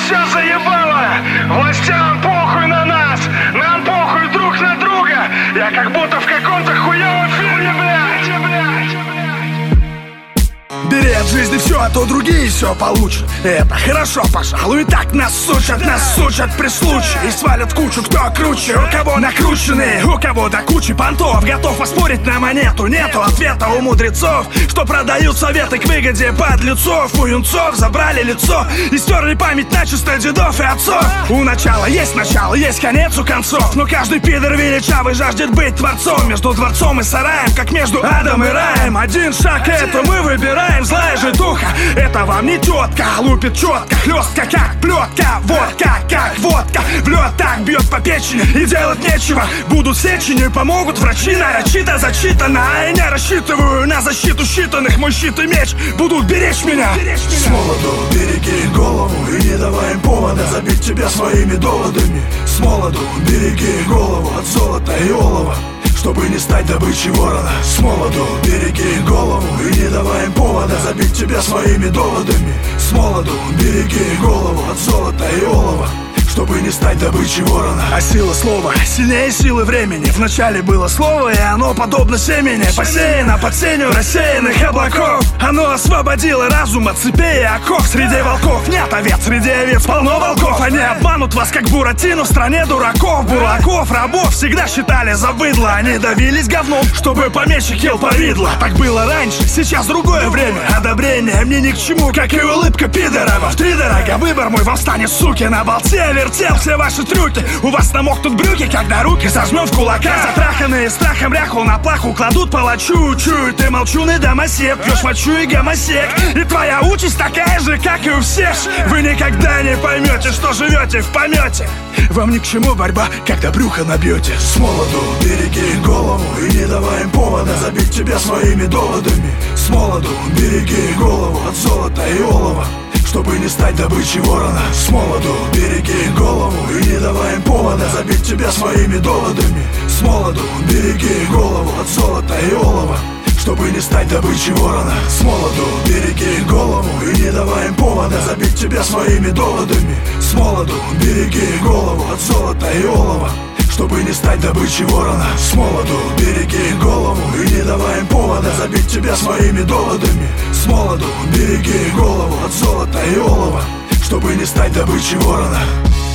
все заебало. Властям похуй на нас, нам похуй друг на друга. Я как будто в каком-то хуёвом фильме, блядь. Бери от жизни все, а то другие все получат. Это хорошо, пожалуй, и так нас сучат при случае. И свалят в кучу, кто круче, у кого накрученные, у кого до кучи понтов. Готов поспорить на монету, нету ответа у мудрецов, что продают советы к выгоде подлецов. У юнцов забрали лицо и стерли память начисто дедов и отцов. У начала, есть конец у концов. Но каждый пидор величавый жаждет быть творцом. Между дворцом и сараем, как между адом и раем. Один шаг, это мы выбираем. Злая житуха, это вам не тетка. Лупит четко, хлестка, как плетка. Водка, как водка, в лед так бьет по печени. И делать нечего, будут сеченью. Помогут врачи, нарочито зачитано. А я не рассчитываю на защиту считанных. Мой щит и меч будут беречь меня. С молоду береги голову и не давай им повода забить тебя своими доводами. С молоду береги голову от золота и олова, чтобы не стать добычей ворона. С молоду береги голову и не давай им повода забить тебя своими доводами. С молоду береги голову от золота и олова, чтобы не стать добычей ворона. А сила слова сильнее силы времени. Вначале было слово, и оно подобно семени, посеяно под сенью рассеянных облаков. Оно освободило разум от цепей и оков. Среди волков нет овец, среди овец полно волков. Они обманут вас, как Буратино в стране дураков. Бурлаков, рабов всегда считали за быдло. Они давились говном, чтобы помещик ел повидло. Так было раньше, сейчас другое время. Одобрение мне ни к чему, как и улыбка пидора. Втридорога выбор мой, вам станет суки на болте. Вертел все ваши трюки, у вас намокнут брюки, когда руки сожмем в кулака. Затраханные страхом ряху на плаху кладут палачу. Чую, ты молчуный домосед, пьешь мочу и гомосек. И твоя участь такая же, как и у всех. Вы никогда не поймете, что живете в помете. Вам ни к чему борьба, когда брюхо набьете. С молоду береги голову и не давай им повода забить тебя своими доводами. С молоду береги голову от золота и олова, чтобы не стать добычей ворона. С молоду береги голову и не давай им повода забить тебя своими доводами. С молоду береги голову от золота и олова, чтобы не стать добычей ворона. С молоду береги голову и не давай им повода забить тебя своими доводами. С молоду береги голову от золота и олова, чтобы не стать добычей ворона. С молоду береги голову и не давай им повода забить тебя своими доводами. С молоду береги голову от золота и олова, чтобы не стать добычей ворона.